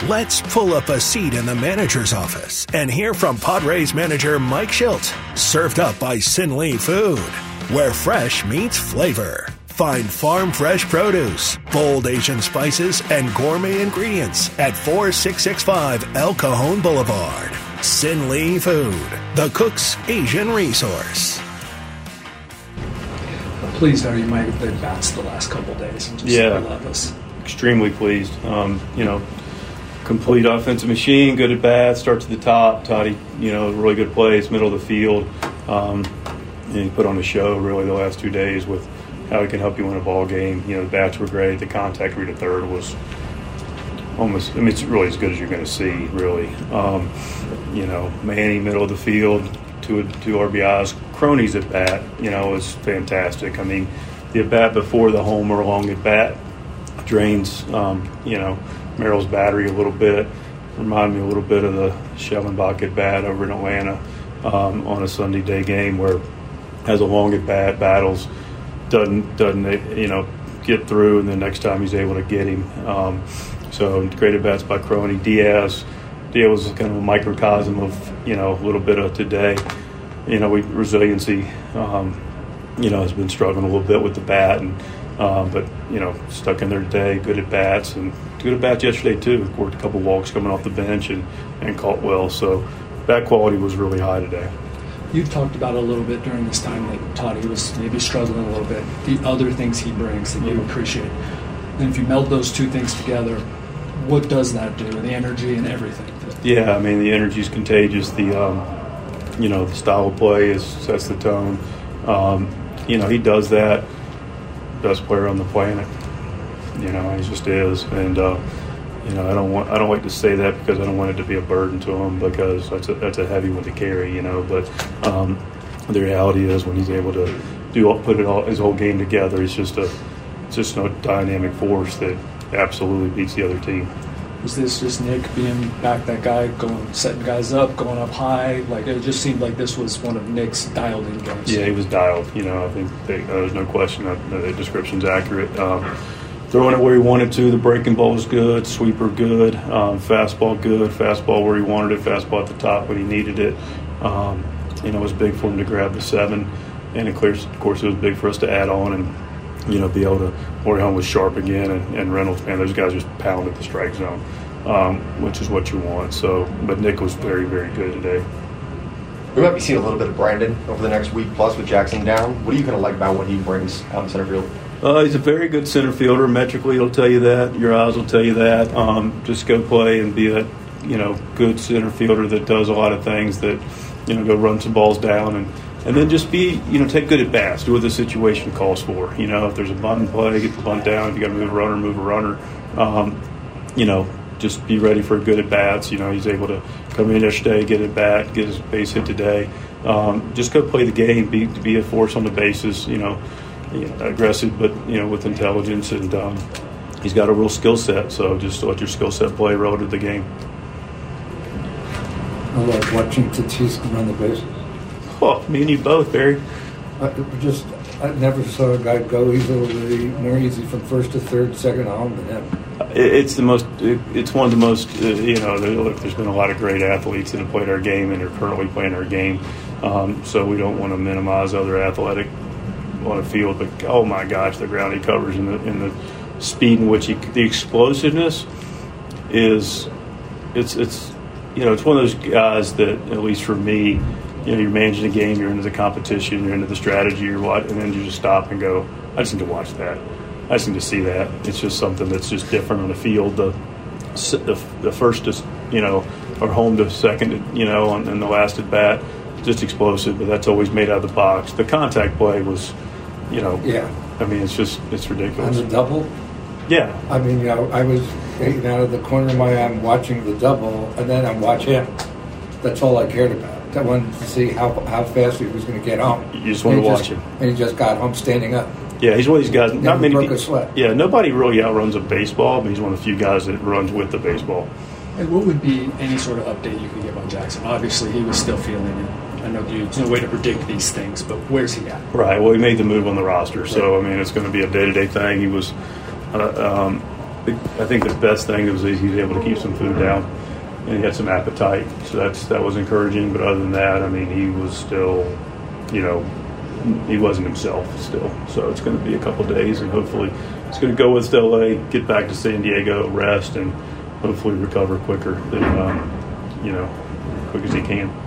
Let's pull up a seat in the manager's office and hear from Padres manager Mike Schilt. Served up by Sin Lee Food, where fresh meets flavor. Find farm fresh produce, bold Asian spices, and gourmet ingredients at 4665 El Cajon Boulevard. Sin Lee Food, the cook's Asian resource. Pleased how you might have been bats the last couple of days. And just love us. Extremely pleased. Complete offensive machine, good at bat, start to the top. Toddy, really good plays, middle of the field. And he put on a show really the last 2 days with how he can help you win a ball game. The bats were great. The contact read at third was almost, it's really as good as you're going to see, really. Manny, middle of the field, two RBIs. Crony's at bat, was fantastic. I mean, the at bat before the homer, long at bat, drains, Merrill's battery a little bit. Remind me a little bit of the Schellenbach at bat over in Atlanta on a Sunday day game where has a long at bat, battles, doesn't get through, and then next time he's able to get him. So great at bats by Crony. Diaz was kind of a microcosm of a little bit of today. Resiliency. Has been struggling a little bit with the bat, and but stuck in there today. Good at bats, and good at bats yesterday too. Worked a couple walks coming off the bench and caught well. So bat quality was really high today. You've talked about a little bit during this time that Toddy was maybe struggling a little bit. The other things he brings that you appreciate, and if you meld those two things together, what does that do? The energy and everything. Yeah, I mean the energy is contagious. The style of play sets the tone. He does that. Best player on the planet. He just is, and I don't like to say that because I don't want it to be a burden to him, because that's a heavy one to carry. But the reality is when he's able to his whole game together, it's just a dynamic force that absolutely beats the other team. Was this just Nick being back that guy, setting guys up, going up high? Like it just seemed like this was one of Nick's dialed-in games. Yeah, he was dialed. I think there's no question that the description's accurate. Throwing it where he wanted to. The breaking ball was good. Sweeper good. Fastball good. Fastball where he wanted it. Fastball at the top when he needed it. It was big for him to grab the 7, and of course it was big for us to add on and be able to. Orion was sharp again, and Reynolds, man, those guys just pounded the strike zone, which is what you want. So, but Nick was very, very good today. We might be seeing a little bit of Brandon over the next week plus with Jackson down. What do you kind of like about what he brings out in center field? He's a very good center fielder. Metrically, he'll tell you that. Your eyes will tell you that. Just go play and be that, good center fielder that does a lot of things that, go run some balls down and then just be, take good at bats. Do what the situation calls for. If there's a bunt in play, get the bunt down. If you got to move a runner. Just be ready for good at bats. He's able to come in yesterday, get at bat, get his base hit today. Just go play the game, be a force on the bases. Aggressive, but with intelligence, and he's got a real skill set. So just let your skill set play relative to the game. I love watching Tatis run the bases. Oh, me and you both, Barry. I never saw a guy go more easy from first to third, second to home than him. It's one of the most. There's been a lot of great athletes that have played our game and are currently playing our game. So we don't want to minimize other athletic on the field, but oh my gosh, the ground he covers and the speed in which the explosiveness is. It's one of those guys that, at least for me. You're managing the game, you're into the competition, you're into the strategy, and then you just stop and go, I just need to watch that. I just need to see that. It's just something that's just different on the field. The first is, or home to second, and the last at bat, just explosive, but that's always made out of the box. The contact play was, Yeah. I mean, it's ridiculous. On the double? Yeah. I mean, I was hanging out of the corner of my eye, I'm watching the double, and then I'm watching him. That's all I cared about. I wanted to see how fast he was going to get home. You just wanted to watch him. And he just got home standing up. Yeah, he's one of these guys. Not many broke a sweat. Yeah, nobody really outruns a baseball, but he's one of the few guys that runs with the baseball. And what would be any sort of update you could give on Jackson? Obviously, he was still feeling it. I know there's no way to predict these things, but where's he at? Right. Well, he made the move on the roster, so I mean, it's going to be a day-to-day thing. He was, I think the best thing was he was able to keep some food down, and he had some appetite. So that was encouraging. But other than that, I mean, he was still, he wasn't himself still. So it's going to be a couple days, and hopefully it's going to go with LA, get back to San Diego, rest, and hopefully recover quicker than quick as he can.